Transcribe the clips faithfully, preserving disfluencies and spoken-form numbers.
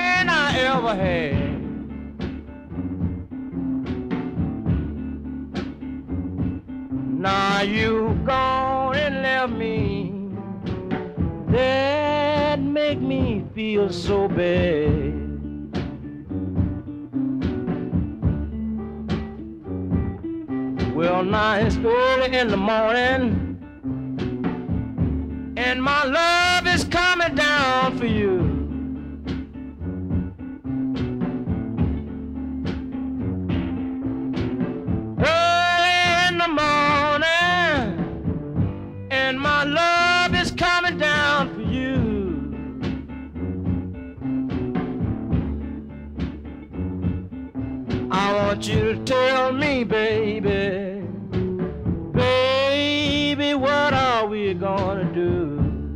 man I ever had. Now you gone and left me. That make me feel so bad. Well, now it's early in the morning, and my love is coming down for you. Early in the morning, and my love is coming down for you. I want you to tell me, baby, baby, what are we gonna do?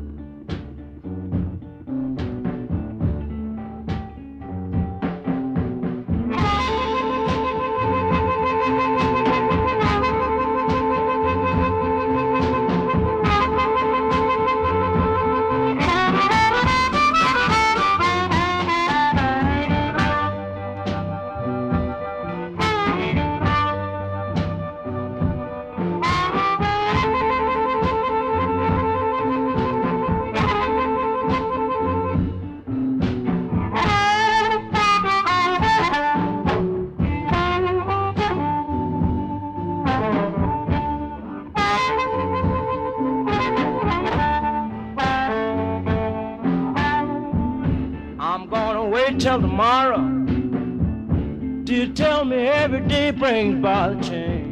Till tomorrow, do you tell me every day brings by the change?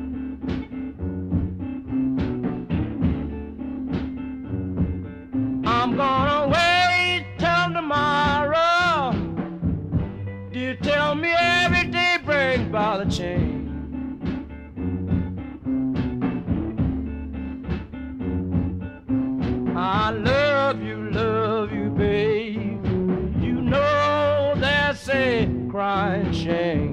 I'm gonna wait till tomorrow. Do you tell me every day brings by the change? I love you, love you, babe. You know that's a crying shame.